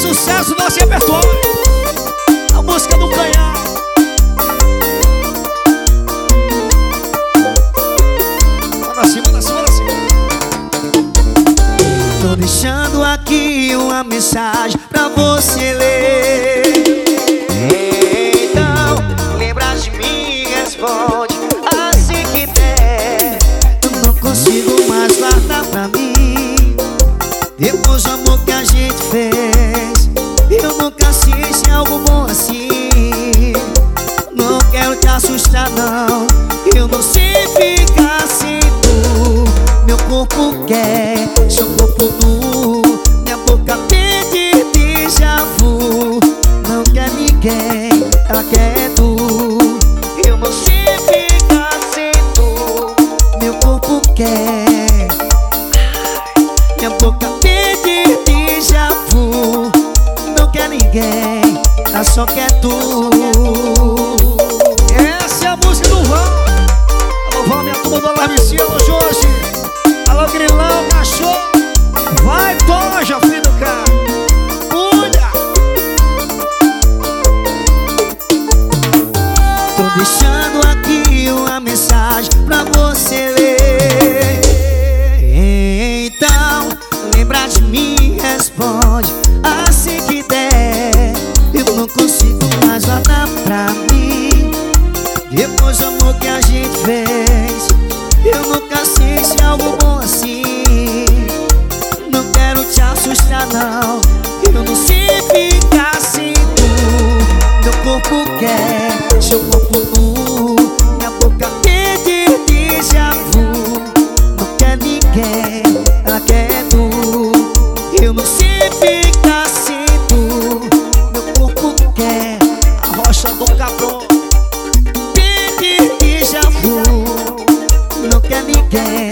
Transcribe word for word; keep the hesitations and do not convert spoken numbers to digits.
sucesso do nosso repertório, a música do Canhão. Manda assim, manda assim, manda assim. Tô deixando aqui uma mensagem pra você ler. Então, lembra de mim, responde assim que der. Eu não consigo mais guardar pra mim. Depois do amor que a gente fez, eu nunca assisti algo bom assim. Não quero te assustar não, eu não sei ficar sem tu. Meu corpo quer, seu corpo nu. Minha boca pede déjà vu. Não quer ninguém, ela quer tu. Eu não sei ficar sem tu. Meu corpo quer, minha boca pede déjà vu. Não quer ninguém, ela só quer tu. Essa é a música do Vão. Alô, Vão, minha turma do Alarmicina, alô, Jorge. Alô, Grilão, cachorro. Vai, Toja, filho do cara. Cuida. Tô deixando aqui uma mensagem pra você ler. Então, lembra de mim, responde assim que der. Eu não consigo mais guardar pra mim. Depois do amor que a gente fez, eu nunca assisti algo bom assim. Não quero te assustar não, eu não sei ficar sem tu. Meu corpo quer, seu corpo nu. Minha boca pede déjà vu. Não quer ninguém, ela quer tu. Eu não sei ficar sem tu. Meu corpo quer, A rocha do Cabrão. pede déjà vu. Não quer ninguém,